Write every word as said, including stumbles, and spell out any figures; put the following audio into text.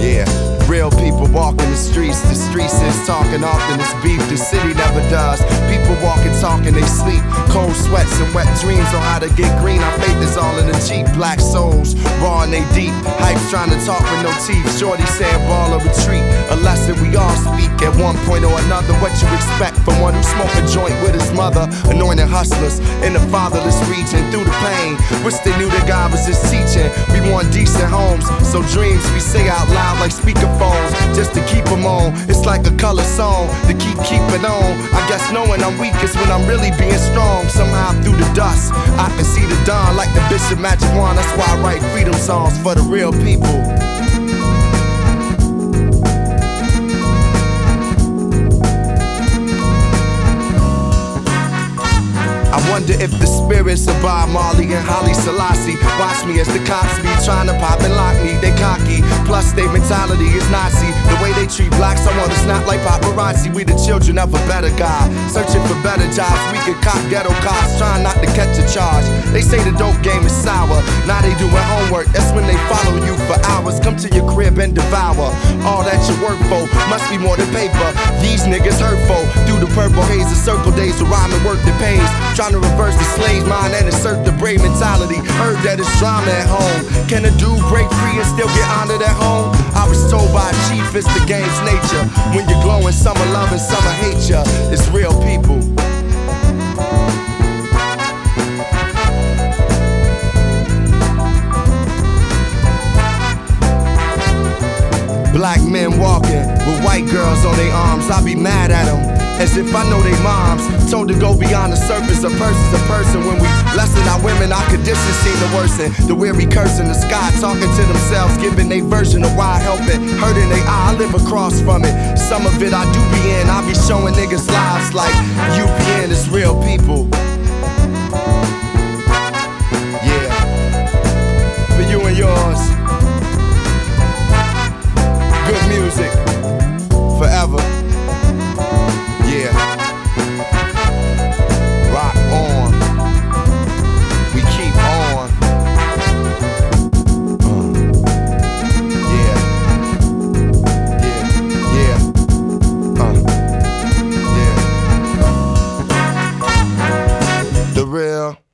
Yeah, real people walking the streets. The streets is talking often, it's beef. The city never does. People walking, talking, they sleep. Cold sweats and wet dreams on how to get green. Our faith is all in the Jeep. Black souls, raw and they deep. Hype's trying to talk with no teeth. Shorty saying ball or retreat. A lesson we all speak at one point or another. What you expect from one who smoke a joint with his mother? Anointed hustlers in the fatherless region. Through the pain, wish they knew that God was just teaching. We want decent homes, so dreams we say out loud like speakerphones, just to keep them on. It's like a color song to keep keeping on. I guess knowing I'm weak is when I'm really being strong. Somehow through the dust, I can see the dawn like the Bishop Magic Wand. That's why I write freedom songs for the real people. I wonder if the spirits of Bob Marley and Haile Selassie watch me as the cops be trying to pop and lock me. They cocky, plus their mentality is Nazi. The way they treat blacks, I wanna snap like paparazzi. We the children of a better God, searching for better jobs. We could cop ghetto cops, trying not to catch a charge. They say the dope game is sour, now they doing homework. That's when they follow you for hours. Come to your crib and devour all that you work for. Must be more than paper. These niggas hurtful. Through the purple haze of circle days, the rhyme and work that pays. Trying to reverse the slave mind and insert the brave mentality. Heard that it's drama at home. Can a dude break free and still get honored at home? I was told by a chief it's the game's nature. When you're glowing, some are loving, some are hate ya. It's real people. Black men walking with white girls on their arms. I be mad at them, as if I know they moms. Told to go beyond the surface, a person's a person. When we lessen our women, our conditions seem to worsen. The weary cursing the sky, talking to themselves, giving their version of why I help it. Hurting they eye, I live across from it. Some of it I do be in, I be showing niggas lives like U P N is real people. Yeah, for you and yours. Good music.